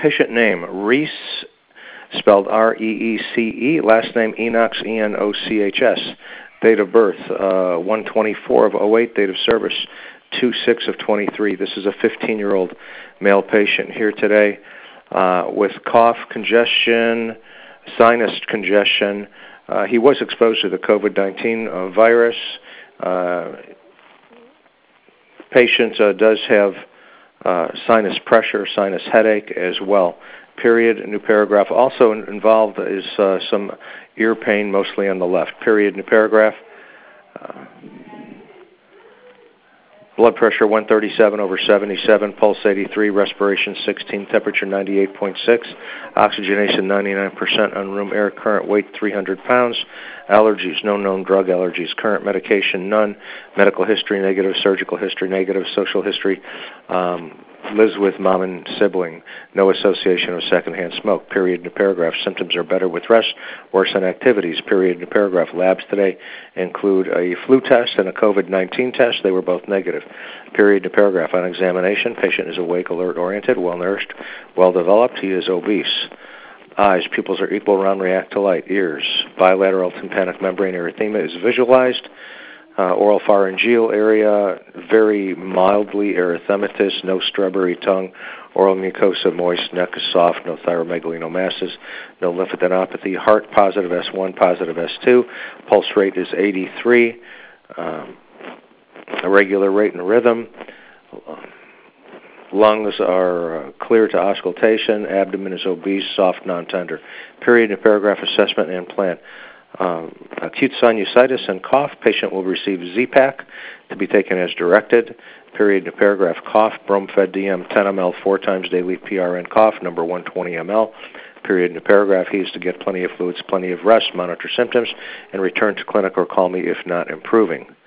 Patient name, Reese, spelled R-E-E-C-E. Last name, Enochs, E-N-O-C-H-S. Date of birth, 1/24/08. Date of service, 2/6/23. This is a 15-year-old male patient here today with cough, congestion, sinus congestion. He was exposed to the COVID-19 virus. Patient does have sinus pressure, sinus headache as well. Period, new paragraph. Also involved is some ear pain, mostly on the left. Period, new paragraph. Blood pressure 137/77, pulse 83, respiration 16, temperature 98.6, oxygenation 99% on room air, current weight 300 pounds, allergies, no known drug allergies, current medication none, medical history negative, surgical history negative, social history, lives with mom and sibling, no association with secondhand smoke, period, new paragraph. Symptoms are better with rest, worse in activities, period, new paragraph. Labs today include a flu test and a COVID-19 test. They were both negative, period, new paragraph. On examination, patient is awake, alert, oriented, well-nourished, well-developed. He is obese. Eyes, pupils are equal, round, react to light. Ears, bilateral tympanic membrane erythema is visualized. Oral pharyngeal area, very mildly erythematous, no strawberry tongue, oral mucosa moist, neck is soft, no thyromegalinomasses, no lymphadenopathy, heart positive S1, positive S2, pulse rate is 83, irregular rate and rhythm, lungs are clear to auscultation, abdomen is obese, soft, non-tender. Period in paragraph, assessment and plan. Acute sinusitis and cough, patient will receive Z-Pak to be taken as directed. Period in paragraph, cough, Bromfed DM 10 ml 4 times daily, PRN cough, number 120 ml. Period in paragraph, he is to get plenty of fluids, plenty of rest, monitor symptoms, and return to clinic or call me if not improving.